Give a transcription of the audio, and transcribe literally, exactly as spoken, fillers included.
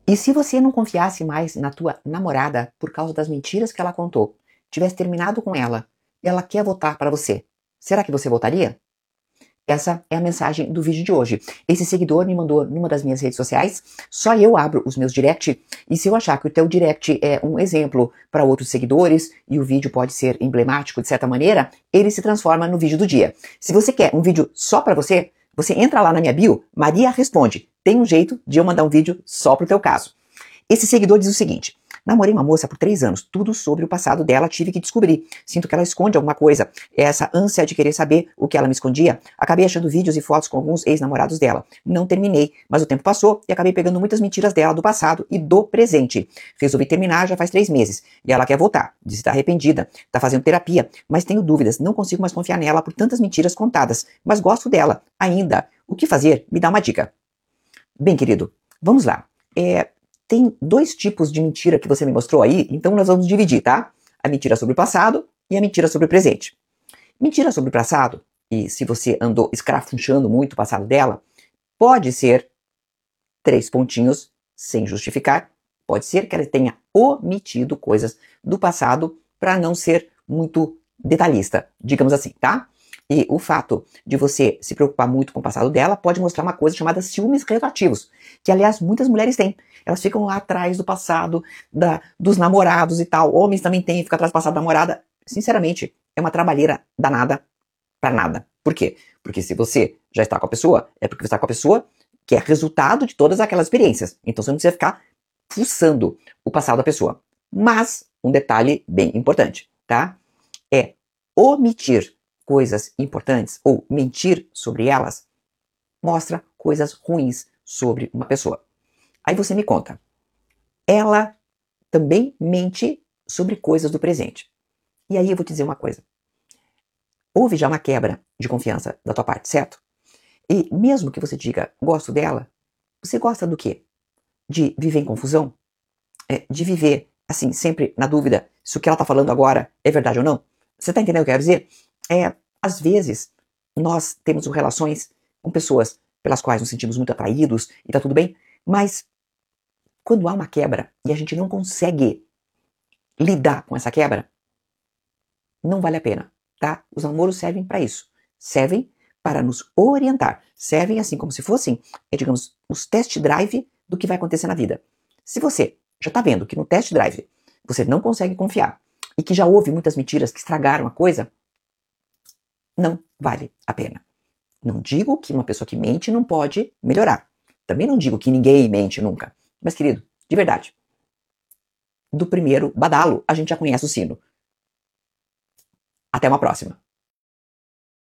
E se você não confiasse mais na tua namorada por causa das mentiras que ela contou, tivesse terminado com ela, e ela quer voltar para você, será que você voltaria? Essa é a mensagem do vídeo de hoje. Esse seguidor me mandou numa das minhas redes sociais, só eu abro os meus direct, e se eu achar que o teu direct é um exemplo para outros seguidores, e o vídeo pode ser emblemático de certa maneira, ele se transforma no vídeo do dia. Se você quer um vídeo só para você, você entra lá na minha bio, Maria Responde. Tem um jeito de eu mandar um vídeo só pro teu caso. Esse seguidor diz o seguinte: namorei uma moça por três anos, tudo sobre o passado dela tive que descobrir. Sinto que ela esconde alguma coisa. Essa ânsia de querer saber o que ela me escondia. Acabei achando vídeos e fotos com alguns ex-namorados dela. Não terminei, mas o tempo passou e acabei pegando muitas mentiras dela do passado e do presente. Resolvi terminar já faz três meses. E ela quer voltar. Diz que está arrependida, está fazendo terapia, mas tenho dúvidas, não consigo mais confiar nela por tantas mentiras contadas. Mas gosto dela, ainda. O que fazer? Me dá uma dica. Bem, querido, vamos lá. É... Tem dois tipos de mentira que você me mostrou aí, então nós vamos dividir, tá? A mentira sobre o passado e a mentira sobre o presente. Mentira sobre o passado, e se você andou escarafunchando muito o passado dela, pode ser três pontinhos sem justificar. Pode ser que ela tenha omitido coisas do passado para não ser muito detalhista, digamos assim, tá? E o fato de você se preocupar muito com o passado dela pode mostrar uma coisa chamada ciúmes relativos, que aliás muitas mulheres têm. Elas ficam lá atrás do passado, da, dos namorados e tal. Homens também têm, fica atrás do passado da namorada. Sinceramente, é uma trabalheira danada pra nada. Por quê? Porque se você já está com a pessoa, é porque você está com a pessoa que é resultado de todas aquelas experiências. Então você não precisa ficar fuçando o passado da pessoa. Mas, um detalhe bem importante, tá? É omitir coisas importantes ou mentir sobre elas mostra coisas ruins sobre uma pessoa. Aí você me conta, ela também mente sobre coisas do presente. E aí eu vou te dizer uma coisa. Houve já uma quebra de confiança da tua parte, certo? E mesmo que você diga, gosto dela, você gosta do quê? De viver em confusão? É, de viver, assim, sempre na dúvida se o que ela tá falando agora é verdade ou não? Você tá entendendo o que eu quero dizer? É, às vezes, nós temos relações com pessoas pelas quais nos sentimos muito atraídos e tá tudo bem, mas quando há uma quebra e a gente não consegue lidar com essa quebra, não vale a pena, tá? Os namoros servem para isso. Servem para nos orientar. Servem assim como se fossem, é, digamos, os test drive do que vai acontecer na vida. Se você já está vendo que no test drive você não consegue confiar e que já houve muitas mentiras que estragaram a coisa, não vale a pena. Não digo que uma pessoa que mente não pode melhorar. Também não digo que ninguém mente nunca. Mas, querido, de verdade, do primeiro badalo, a gente já conhece o sino. Até uma próxima.